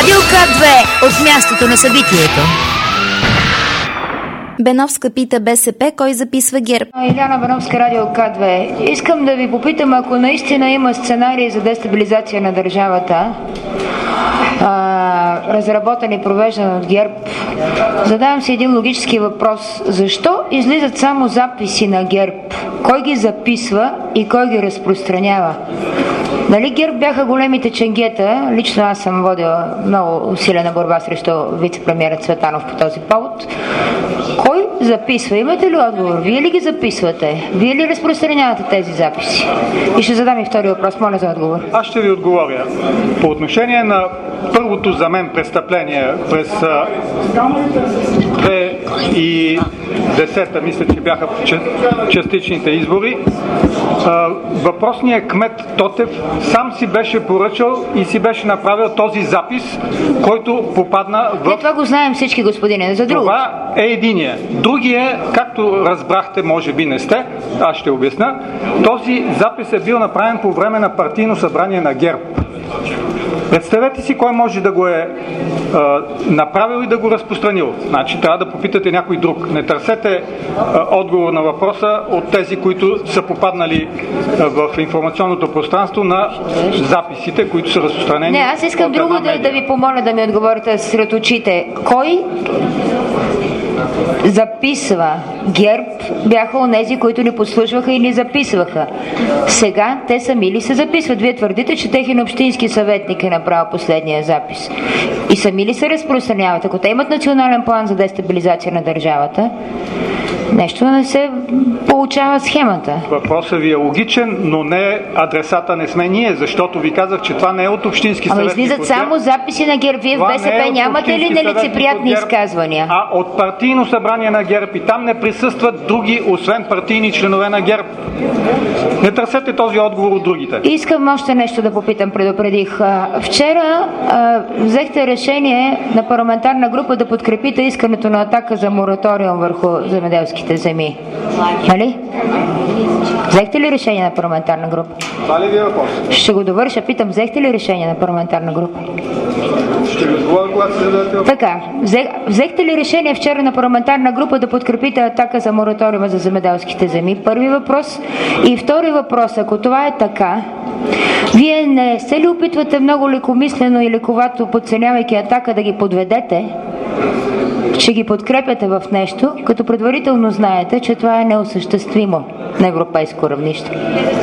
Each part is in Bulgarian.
Радио К2 от мястото на събитието. Беновска пита БСП, кой записва ГЕРБ. Иляна Беновска, Радио К2. Искам да ви попитам, ако наистина има сценарий за дестабилизация на държавата, разработен и провеждан от ГЕРБ, задавам си един логически въпрос. Защо излизат само записи на ГЕРБ? Кой ги записва и кой ги разпространява? Нали ГЕРБ бяха големите ченгета? Лично аз съм водила много усилена борба срещу вице-премиера Цветанов по този повод. Кой записва? Имате ли отговор? Вие ли ги записвате? Вие ли разпространявате тези записи? И ще задам и втори въпрос. Моля за отговор. Аз ще ви отговоря. По отношение на първото за мен престъпление през 2010, мисля, че бяха частичните избори, въпросният кмет Тотев сам си беше поръчал и си беше направил този запис, който попадна в... Това го знаем всички, господине. За друго. Това е единия. Другия, както разбрахте, може би не сте, аз ще обясня, този запис е бил направен по време на партийно събрание на ГЕРБ. Представете си кой може да го е направил и да го разпространил. Значи трябва да попитате някой друг. Не търсете отговор на въпроса от тези, които са попаднали в информационното пространство на записите, които са разпространени. Не, аз искам друго да ви помоля да ми отговорите сред очите. Кой записва? ГЕРБ бяха онези, които ни подслушваха и ни записваха. Сега те сами ли се записват? Вие твърдите, че техен общински съветник е направил последния запис. И сами ли се разпространяват? Ако те имат национален план за дестабилизация на държавата, нещо не се получава схемата. Въпросът ви е логичен, но не адресата не сме ние, защото ви казах, че това не е от общински съветник. Ама излизат само записи на ГЕРБ. Вие в БСП нямате ли нелицеприятни изказвания? А от партийно събрание на ГЕРБ и там не присъстват други, освен партийни членове на ГЕРБ. Не търсете този отговор от другите. Искам още нещо да попитам, предупредих. Вчера взехте решение на парламентарна група да подкрепите искането на Атака за мораториум върху земеделските земи. Нали? Взехте ли решение на парламентарна група? Това ли ви е въпрос? Ще го довърша. Питам, взехте ли решение на парламентарна група? Ще ви отговоря, когато се зададете въпрос. Така, взехте ли решение вчера на парламентарна група да подкрепите Атака за мораториума за земеделските земи? Първи въпрос. И втори въпрос, ако това е така, вие не се ли опитвате много лекомислено и лековато, подценявайки Атака, да ги подведете, че ги подкрепяте в нещо, като предварително знаете, че това е неосъществимо на европейско равнище?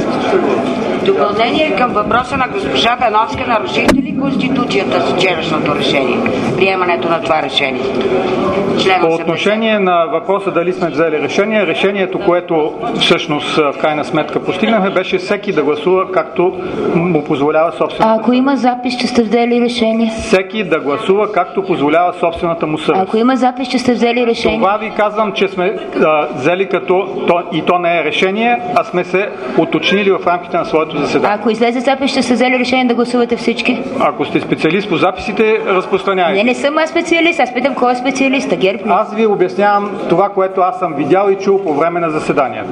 Допълнение към въпроса на госпожа Беновска, нарушихте ли Конституцията с вчерашното решение? Приемането на това решение? По отношение на въпроса дали сме взели решение, решението, което всъщност в крайна сметка постигнахме, беше всеки да гласува както му позволява собствената. А ако има запис, че сте взели решение? Всеки да гласува както позволява собствената му съвест. Ако има запис, че сте взели решение? Това ви казвам, че сме взели като и то не е решение, а сме се уточнили в рамките на своето заседание. Ако излезе запис, ще сте взели решение да гласувате всички? Ако сте специалист по записите, разпространявайте. Не съм аз специалист. Аз питам кой е специалист. ГЕРБ? Аз ви обяснявам това, което аз съм видял и чул по време на заседанието.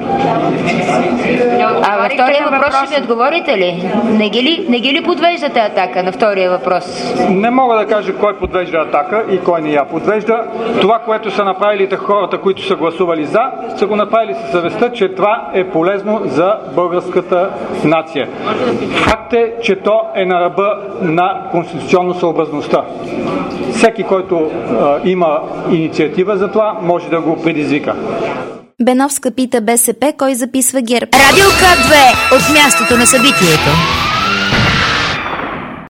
А във втория въпрос ще ми отговорите ли? Не ги ли подвеждате Атака на втория въпрос? Не мога да кажа кой подвежда Атака и кой не я подвежда. Това, което са направили хората, които са гласували за, са го направили със съвестта, че това е полезно за българската нация. Факт е, че то е на ръба на конституционно съобразността. Всеки, който има инициатива за това, може да го предизвика. Беновска пита БСП, кой записва ГЕРБ. Радио К2 от мястото на събитието.